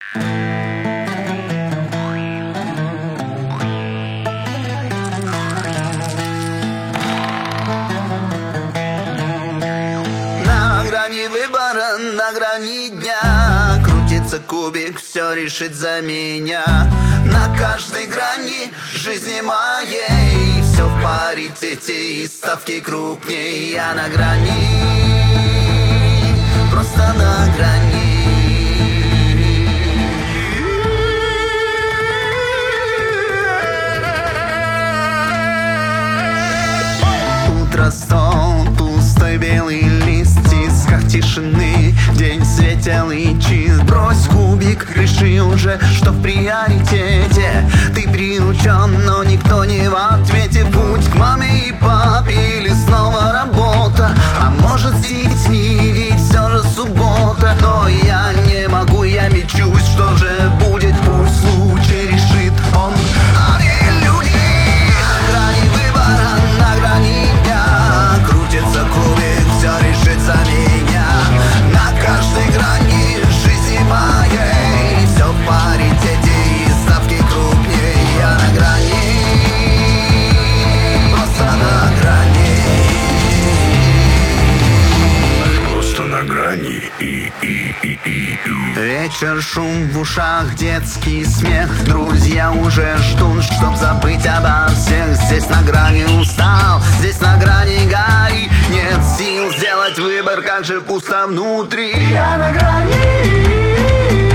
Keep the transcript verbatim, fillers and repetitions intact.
На грани выбора, на грани дня крутится кубик, все решит за меня. На каждой грани жизни моей все в паритете и ставки крупней. Я на грани, просто на грани. Утро, стол, пустой белый лист, тисках тишины, день светел и чист. Брось кубик, реши уже, что в приоритете. Ты приучен, но никто не в ответе. Путь к маме и папе или снова работа, а может с детьми, ведь все же суббота. Но я не могу, я мечусь, что же будет, пусть случай решит он. Они люди на грани выбора, на грани дня крутится кубик, все решит за меня. На каждой грани жизни моей все в паритете и ставки крупнее. Я на грани, просто на грани. Просто на грани и, и, и, и, и. Вечер, шум в ушах, детский смех. Друзья уже ждут, чтоб забыть обо всех. Здесь на грани устал, здесь на грани гори. Нет сил сделать выбор, как же пусто внутри. Я на грани.